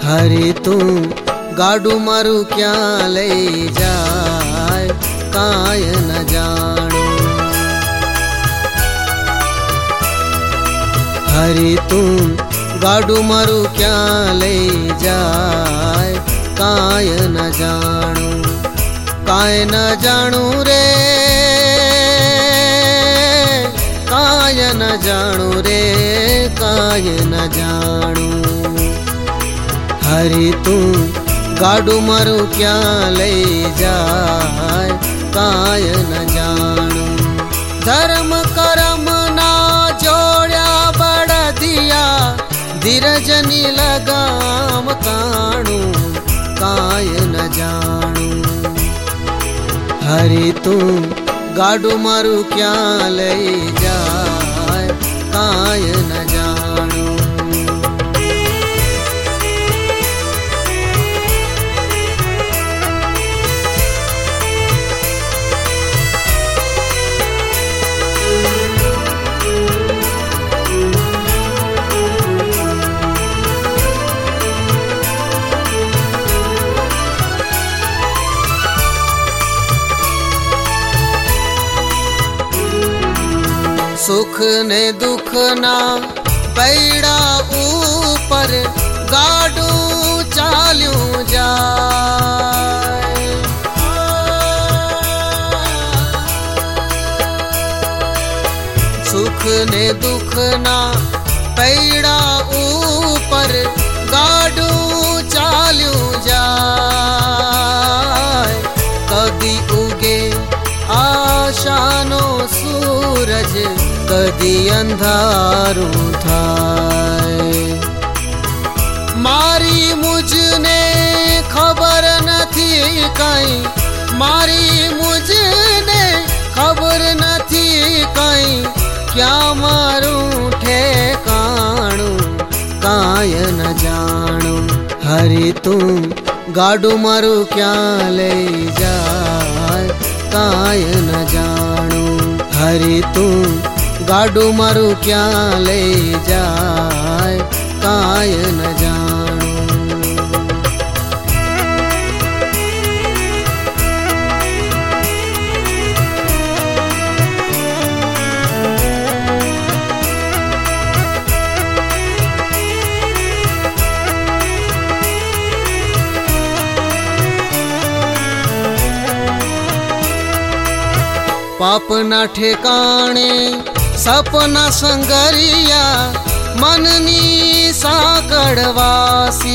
हरि तू गाडू मारू क्या ले जाए काय न जानो। हरि तू गाडू मारू क्या ले जाए काय न जानो। काय न जाणू रे काय न जाणू रे काय न जाणू। हरि तू गाडू मारू क्या ले जाए काय न जाणू। धर्म करम ना जोड़ा बड़ दिया धीरजनी लगाम काणू काय न जाणू। हरि तू गाडू मारू क्या ले जाए काय न जाणू। सुख ने दुख ना पैड़ा ऊपर गाडू चाल्यू जाए। सुख ने दुख ना पैड़ा ऊपर गाडू चाल्यू जाए। कदी उगे आशानो सूरज कदी अंधारू थाय। मारी मुझने खबर नथी कई मारी मुझने खबर नथी कई क्या मारू ठेकाणू काय न जाणू। हरि तू गाडू मारू क्या ले जाए काय न जाणू। हरि तू गाडू मारू क्या ले जाए काय न जाणू। पाप ना ठेकाणे सपना संगरिया मननी साकड़वासी।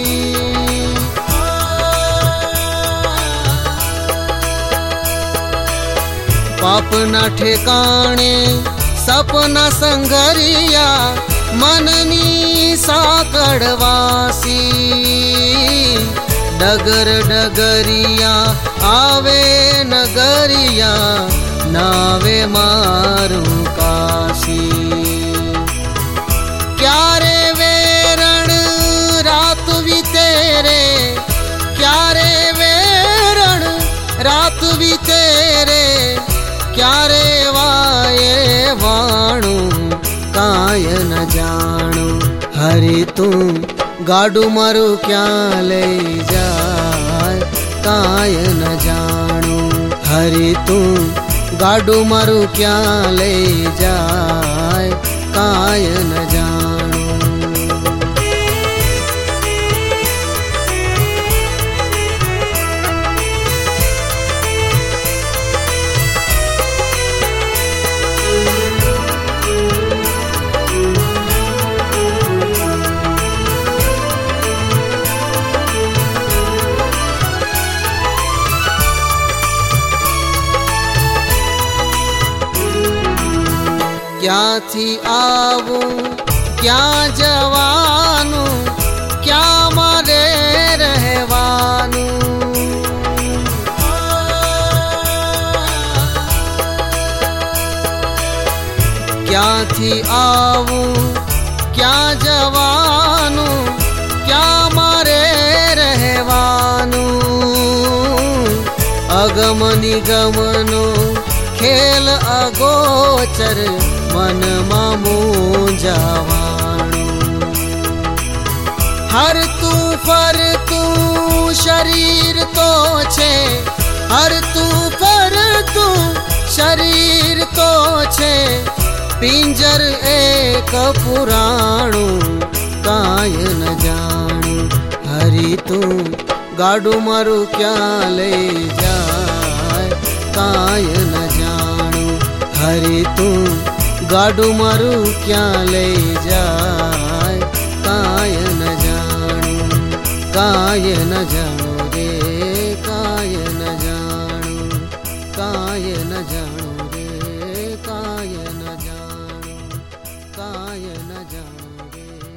पाप ना ठेकाणे सपना संगरिया मननी साकड़वासी। डगर डगरिया आवे नगरिया नावे मारू काशी। क्या रे वेरण रात भी तेरे क्या रे वेरण रात भी तेरे क्या रे वाये वाणू काय न जाणू। हरि तू गाडू मारू क्या ले जाए काय न जाणू। हरि तू गाडू मारू क्या ले जाए काय न जाणू। क्या थी आवू क्या जवानू क्या मारे रहवानू। क्या थी आवू क्या जवानू क्या मारे रहवानू। अगम निगमनो खेल अगोचर मन मामू जवाणू। हर तू ફરતું શરીર તો છે, હરતું ફરતું શરીર તો છે, પિંજર એક પુરાણું કાય ન જાણું. હરી તું ગાડું મારું ક્યાં લઈ જાય કાય ન જાણું. હરી તું ગાડું મારું ક્યાં લઈ જાય કાય ન જાણું. કાય ન જાણું રે કાય ન જાણું. કાય ન જાણું રે કાય ન જાણું. કાય ન જાણું રે.